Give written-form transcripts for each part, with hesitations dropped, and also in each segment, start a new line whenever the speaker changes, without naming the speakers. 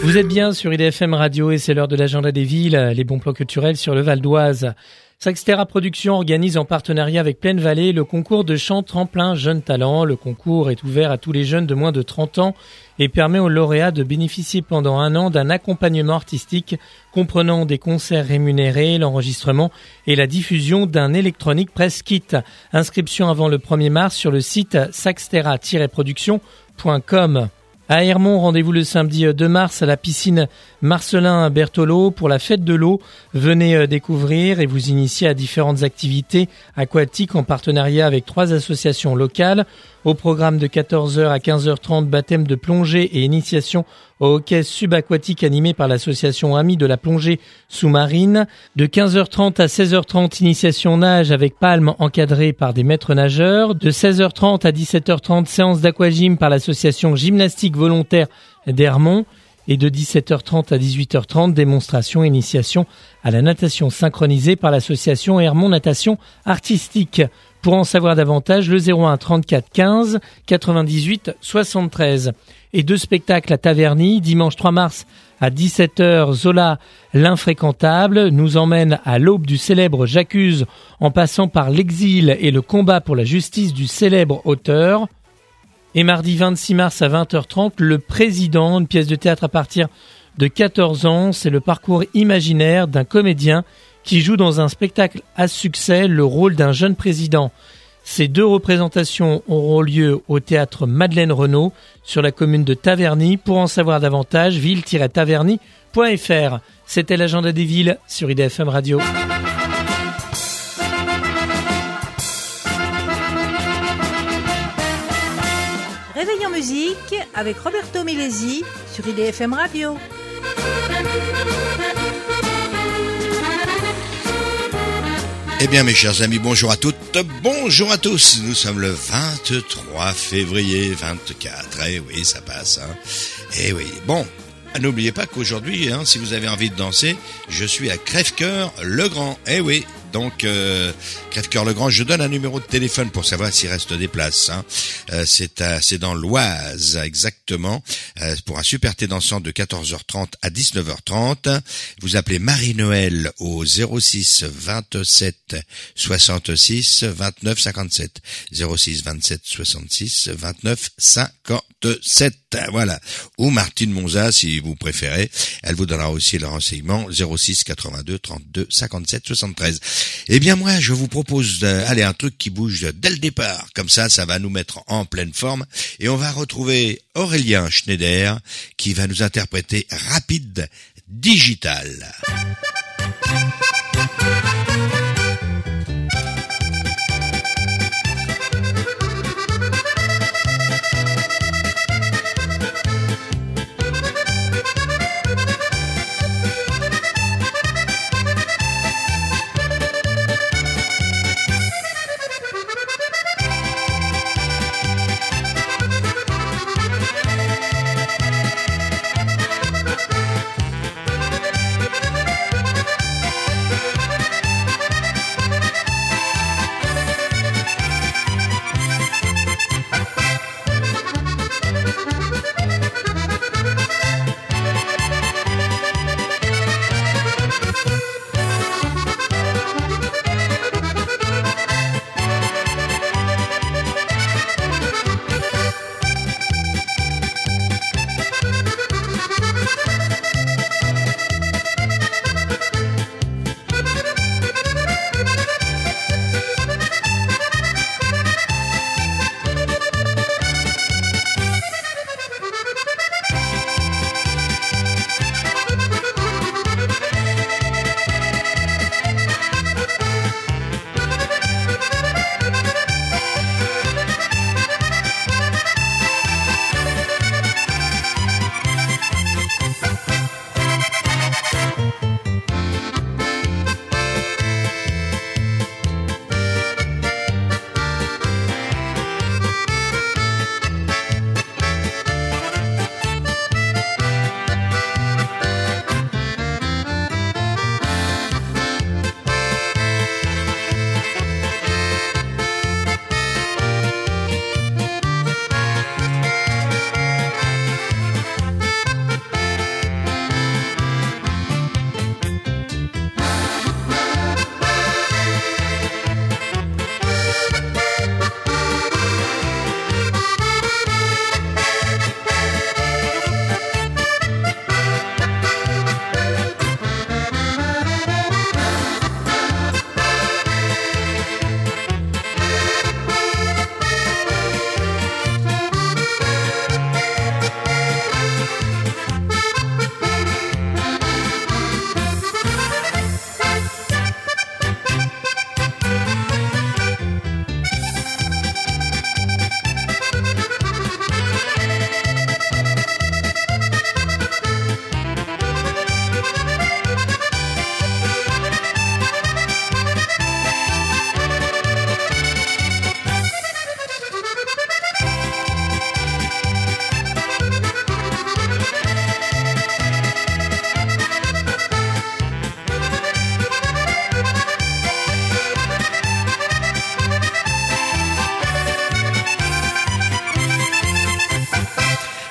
Vous êtes bien sur IDFM Radio et c'est l'heure de l'agenda des villes, les bons plans culturels sur le Val d'Oise. Saxterra Productions organise en partenariat avec Plaine Vallée le concours de chant tremplin jeunes talents. Le concours est ouvert à tous les jeunes de moins de 30 ans et permet aux lauréats de bénéficier pendant un an d'un accompagnement artistique comprenant des concerts rémunérés, l'enregistrement et la diffusion d'un électronique press kit. Inscription avant le 1er mars sur le site saxterra-production.com. À Hermont, rendez-vous le samedi 2 mars à la piscine Marcelin Berthelot pour la fête de l'eau. Venez découvrir et vous initier à différentes activités aquatiques en partenariat avec 3 associations locales. Au programme de 14h à 15h30, baptême de plongée et initiation au hockey subaquatique animé par l'association Amis de la plongée sous-marine. De 15h30 à 16h30, initiation nage avec palme encadrée par des maîtres nageurs. De 16h30 à 17h30, séance d'aquagym par l'association gymnastique volontaire d'Hermont. Et de 17h30 à 18h30, démonstration initiation à la natation synchronisée par l'association Hermont Natation Artistique. Pour en savoir davantage, le 01 34 15 98 73. Et 2 spectacles à Taverny, dimanche 3 mars à 17h, Zola, l'infréquentable, nous emmène à l'aube du célèbre J'accuse en passant par l'exil et le combat pour la justice du célèbre auteur. Et mardi 26 mars à 20h30, Le Président, une pièce de théâtre à partir de 14 ans. C'est le parcours imaginaire d'un comédien qui joue dans un spectacle à succès le rôle d'un jeune président. Ces 2 représentations auront lieu au théâtre Madeleine Renaud sur la commune de Taverny. Pour en savoir davantage, ville-taverny.fr. C'était l'agenda des villes sur IDFM Radio.
Réveil en musique avec Roberto Milesi sur IDFM Radio.
Eh bien mes chers amis, bonjour à toutes, bonjour à tous. Nous sommes le 23 février 24. Eh oui, ça passe. Eh oui, bon, n'oubliez pas qu'aujourd'hui, si vous avez envie de danser, je suis à Crèvecoeur Le Grand. Eh oui. Donc, Crèvecoeur Le Grand, je donne un numéro de téléphone pour savoir s'il reste des places. C'est dans l'Oise, exactement, pour un super thé dansant de 14h30 à 19h30. Vous appelez Marie-Noël au 06 27 66 29 57. 06 27 66 29 57. Voilà. Ou Martine Monza, si vous préférez. Elle vous donnera aussi le renseignement 06 82 32 57 73. Eh bien moi, je vous propose un truc qui bouge dès le départ. Comme ça va nous mettre en pleine forme. Et on va retrouver Aurélien Schneider qui va nous interpréter Rapide Digital.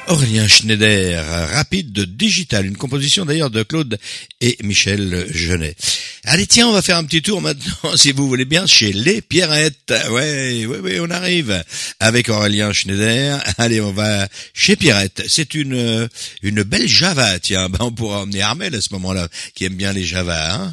Aurélien Schneider, rapide de digital, une composition d'ailleurs de Claude et Michel Genet. Allez tiens, on va faire un petit tour maintenant, si vous voulez bien, chez les Pierrettes. Ouais, on arrive avec Aurélien Schneider. Allez, on va chez Pierrette. C'est une belle Java, tiens. On pourra emmener Armel à ce moment-là, qui aime bien les Java, hein.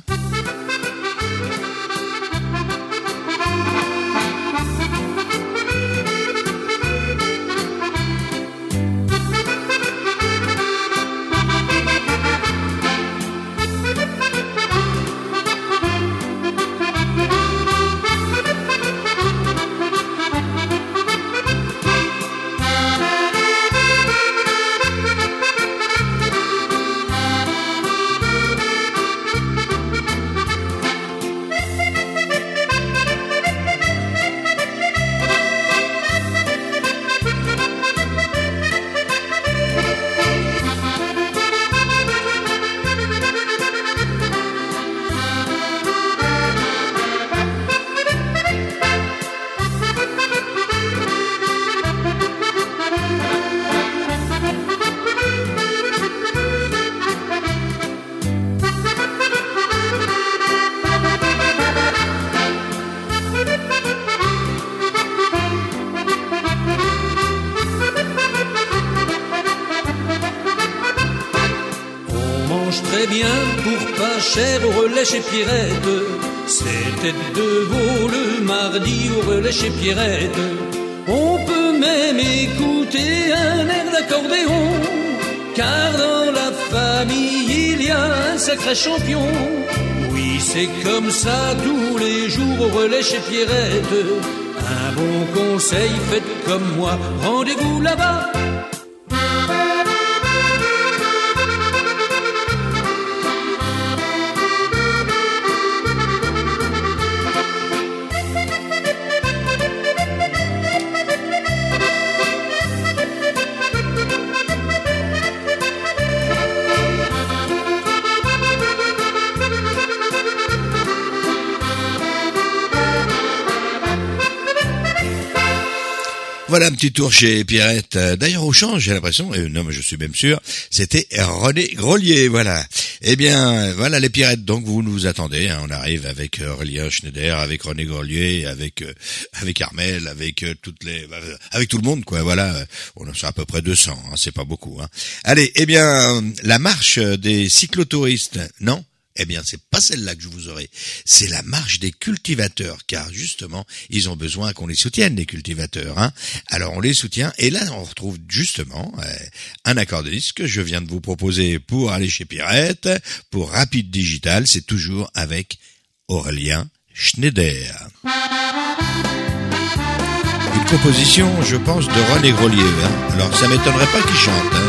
Chez Pierrette, c'était de veau le mardi au relais chez Pierrette. On peut même écouter un air d'accordéon, car dans la famille il y a un sacré champion. Oui, c'est comme ça tous les jours au relais chez Pierrette. Un bon conseil, faites comme moi, rendez-vous là-bas.
Voilà un petit tour chez Pierrette. D'ailleurs, au champ, j'ai l'impression, non, mais je suis même sûr, c'était René Grolier, voilà. Eh bien, voilà les Pierrettes. Donc, vous nous attendez, hein, on arrive avec Aurélien Schneider, avec René Grolier, avec Armel, avec avec tout le monde, quoi. Voilà, on en sera à peu près 200, hein, c'est pas beaucoup, hein. Allez, eh bien, la marche des cyclotouristes, non? Eh bien, c'est pas celle-là que je vous aurai. C'est la marche des cultivateurs, car justement, ils ont besoin qu'on les soutienne, les cultivateurs, hein. Alors, on les soutient, et là, on retrouve justement un accordéoniste que je viens de vous proposer pour aller chez Pierrette, pour Rapide Digital. C'est toujours avec Aurélien Schneider. Une composition, je pense, de René Grolier, hein. Alors, ça m'étonnerait pas qu'il chante, hein.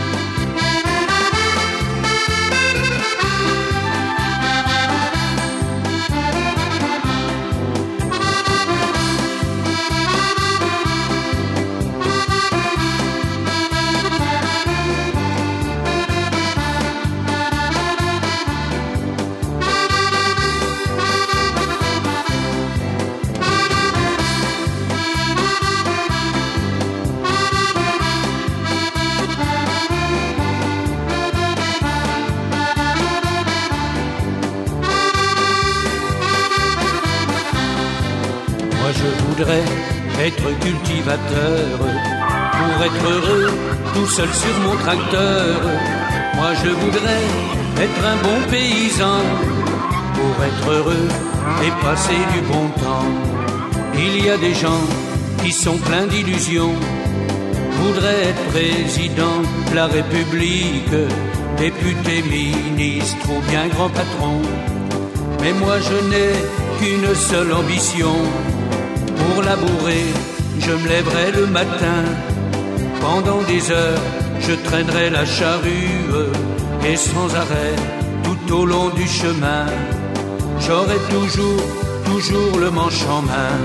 Être cultivateur, pour être heureux, tout seul sur mon tracteur. Moi je voudrais être un bon paysan, pour être heureux et passer du bon temps. Il y a des gens qui sont pleins d'illusions, voudraient être président de la République, député, ministre ou bien grand patron. Mais moi je n'ai qu'une seule ambition, pour labourer, je me lèverai le matin. Pendant des heures, je traînerai la charrue, et sans arrêt, tout au long du chemin, j'aurai toujours le manche en main.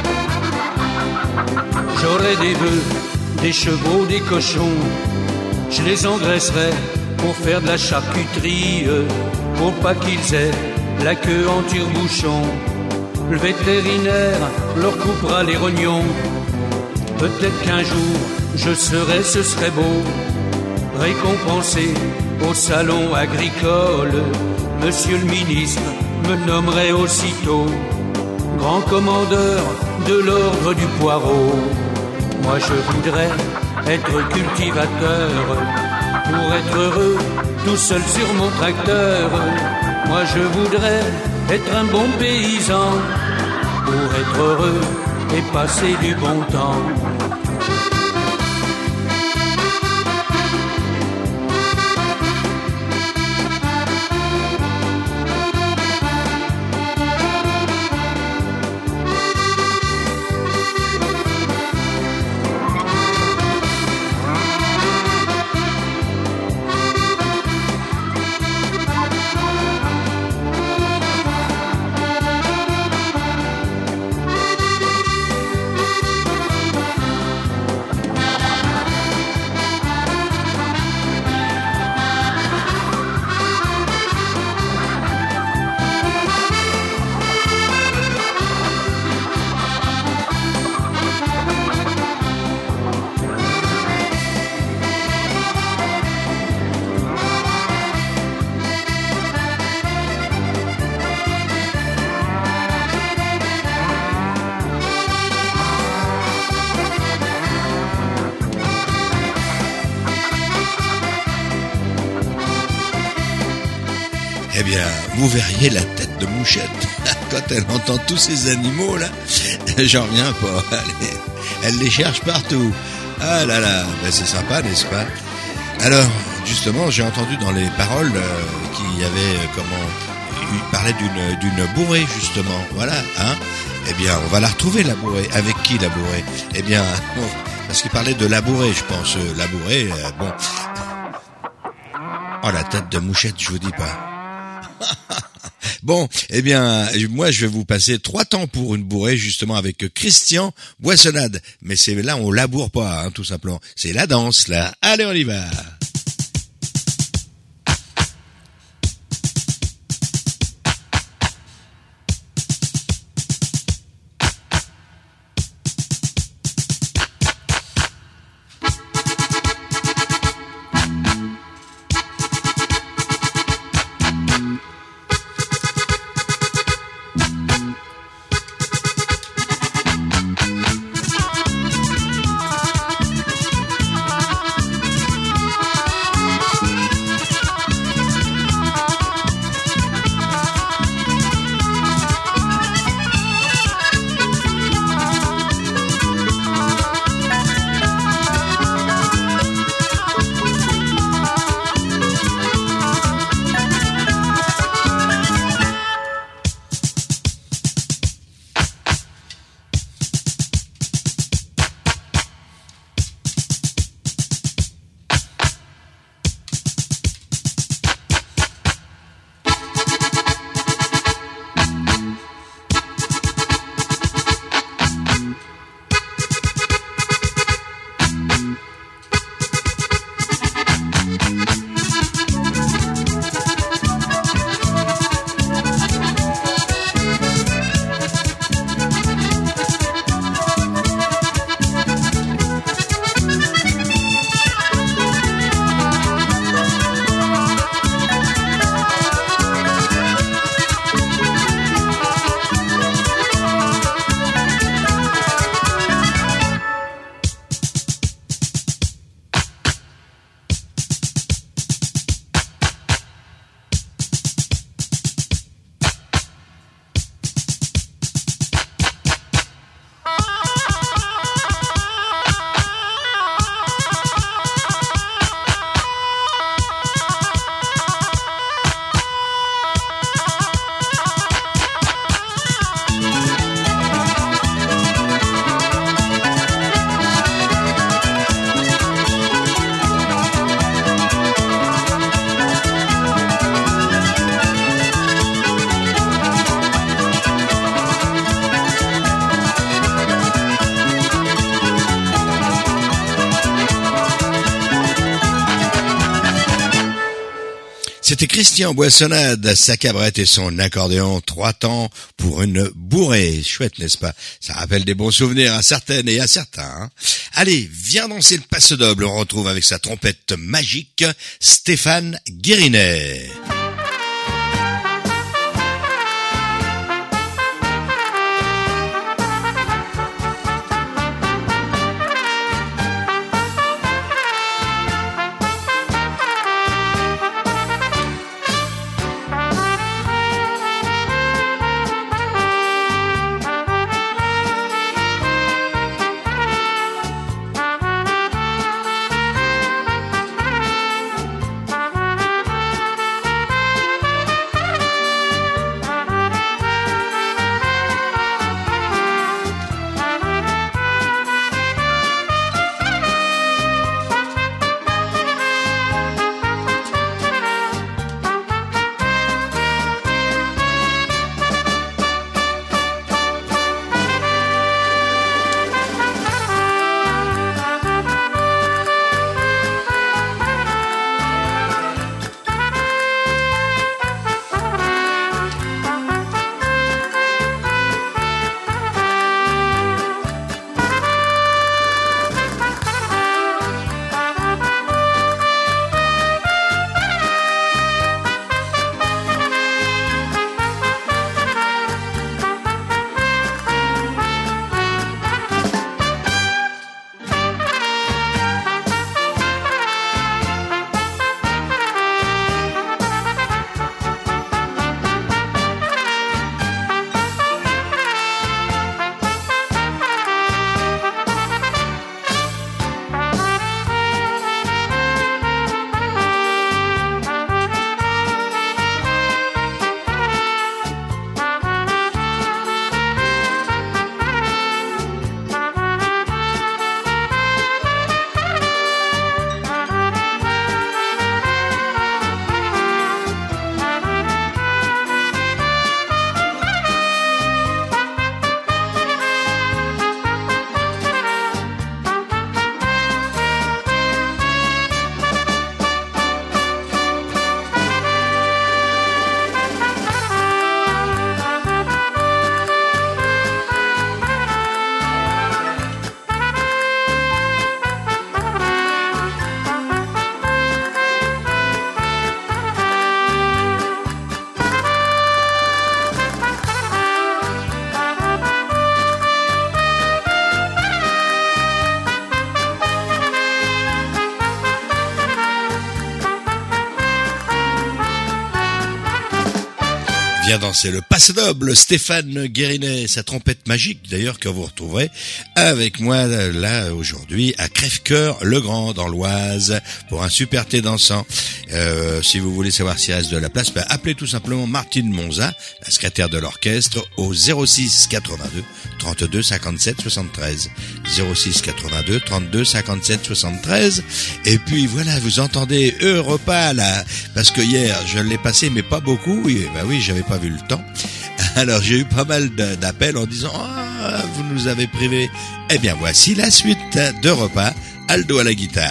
J'aurai des bœufs, des chevaux, des cochons. je les engraisserai pour faire de la charcuterie, pour pas qu'ils aient la queue en tire-bouchon. Le vétérinaire leur coupera les rognons. Peut-être qu'un jour je serai, ce serait beau, récompensé au salon agricole. Monsieur le ministre me nommerait aussitôt grand commandeur de l'ordre du poireau. Moi je voudrais être cultivateur pour être heureux tout seul sur mon tracteur. Moi je voudrais être un bon paysan pour être heureux et passer du bon temps.
Eh bien, vous verriez la tête de Mouchette quand elle entend tous ces animaux là. J'en reviens pas. Elle les cherche partout. Ah là là, ben c'est sympa, n'est-ce pas? Alors, justement, j'ai entendu dans les paroles qu'il y avait il parlait d'une bourrée justement. Voilà, hein. Eh bien, on va la retrouver la bourrée. Avec qui la bourrée? Eh bien, parce qu'il parlait de labourer, je pense. Labourer, bon. Oh la tête de Mouchette, je vous dis pas. Bon, eh bien, moi je vais vous passer 3 temps pour une bourrée justement avec Christian Boissonnade. Mais c'est là on laboure pas, hein, tout simplement. C'est la danse là. Allez, on y va. C'était Christian Boissonnade, sa cabrette et son accordéon, 3 temps pour une bourrée. Chouette, n'est-ce pas? Ça rappelle des bons souvenirs à certaines et à certains. Hein. Allez, viens danser le passe-double. On retrouve avec sa trompette magique Stéphane Guérinet. Viens danser le passe-double, Stéphane Guérinet, sa trompette magique d'ailleurs que vous retrouverez avec moi là aujourd'hui à Crèvecoeur-le-Grand dans l'Oise pour un super thé dansant. Si vous voulez savoir s'il reste de la place, appelez tout simplement Martine Monza, la secrétaire de l'orchestre, au 06 82 32 57 73. 06 82 32 57 73. Et puis voilà, vous entendez Europa là, parce que hier je l'ai passé mais pas beaucoup. Oui, j'avais pas vu le temps. Alors j'ai eu pas mal d'appels en disant vous nous avez privé. Eh bien voici la suite d'Europa, Aldo à la guitare.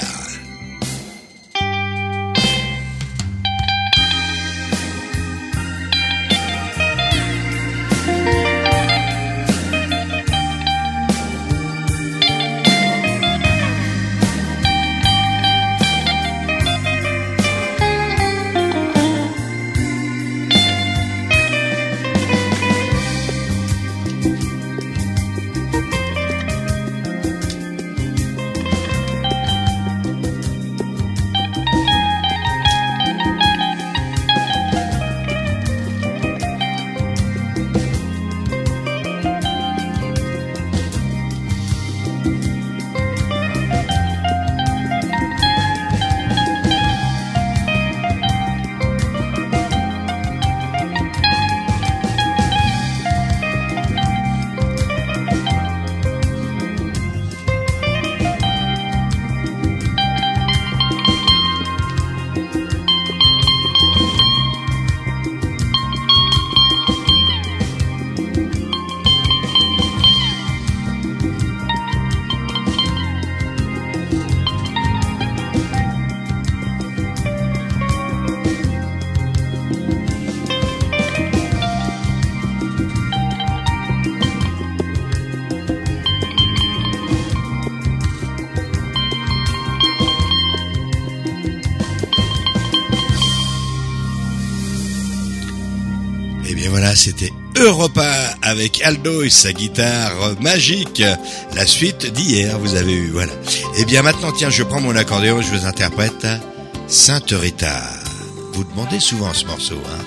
Voilà, c'était Europa avec Aldo et sa guitare magique. La suite d'hier, vous avez eu, voilà. Et bien maintenant, tiens, je prends mon accordéon et je vous interprète Sainte Rita. Vous demandez souvent ce morceau, hein.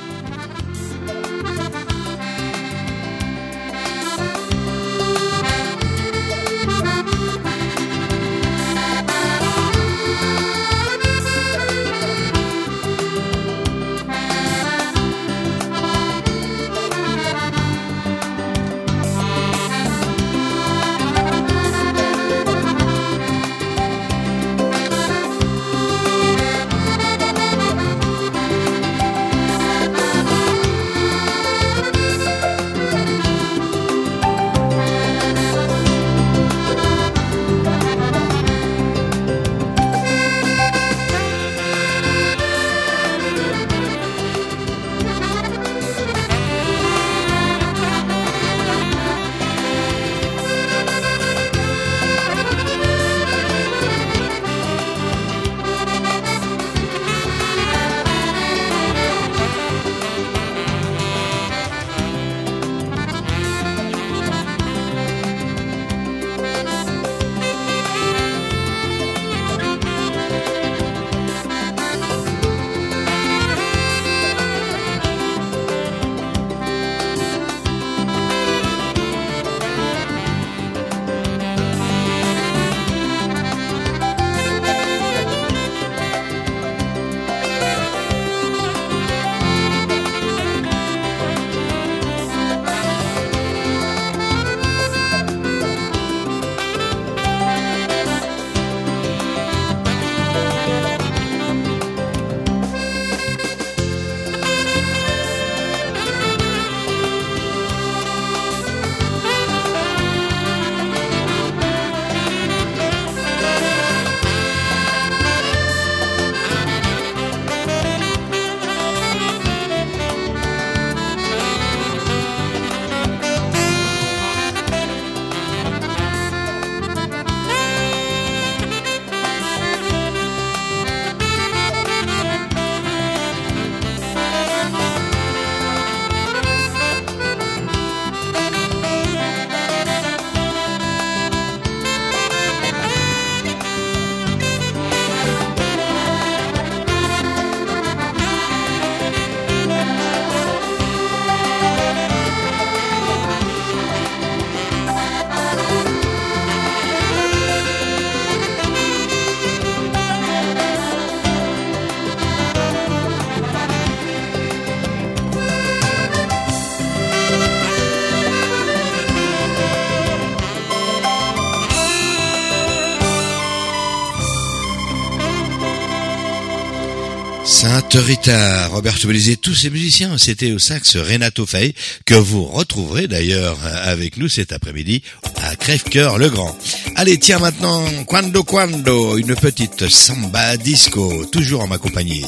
Sainte Rita, Roberto Bellizzi, tous ces musiciens, c'était au sax Renato Faye, que vous retrouverez d'ailleurs avec nous cet après-midi à Crèvecoeur le Grand. Allez, tiens maintenant, Quando, une petite samba disco, toujours en ma compagnie.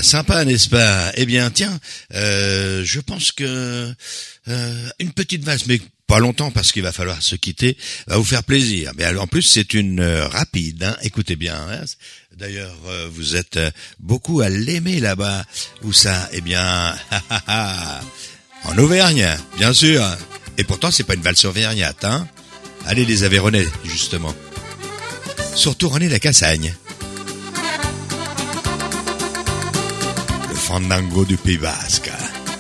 Sympa, n'est-ce pas? Eh bien, tiens, je pense que une petite valse, mais pas longtemps parce qu'il va falloir se quitter, va vous faire plaisir. Mais en plus, c'est une rapide, hein. Écoutez bien. Hein. D'ailleurs, vous êtes beaucoup à l'aimer là-bas. Où ça? Eh bien, en Auvergne, bien sûr. Et pourtant, c'est pas une valse auvergnate, hein. Allez, les Aveyronnais, justement. Surtout René Lacassagne. Le fandango du Pays Basque.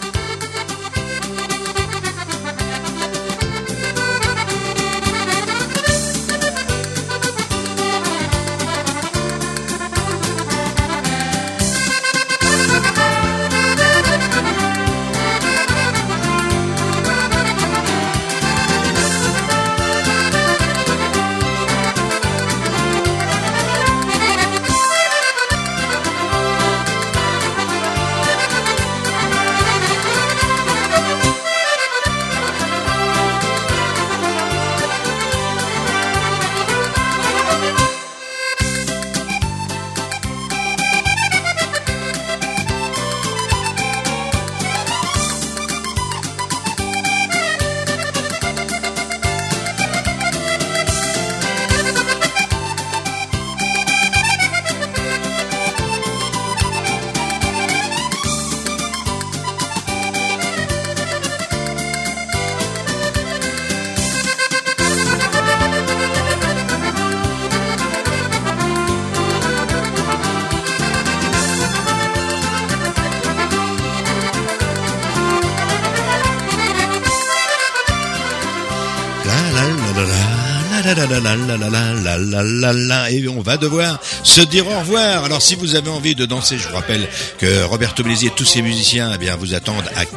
Et on va devoir se dire au revoir. Alors si vous avez envie de danser, je vous rappelle que Roberto Blesi et tous ses musiciens, eh bien, vous attendent à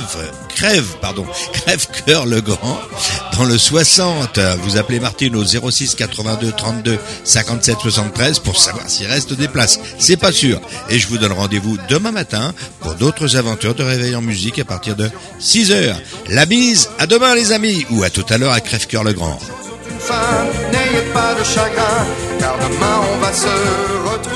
Crève-Cœur-le-Grand dans le 60. Vous appelez Martine au 06 82 32 57 73 pour savoir s'il reste des places. C'est pas sûr. Et je vous donne rendez-vous demain matin pour d'autres aventures de réveil en musique à partir de 6h. La bise, à demain les amis, ou à tout à l'heure à Crève-Cœur-le-Grand.
N'ayez pas de chagrin, car demain on va se retrouver.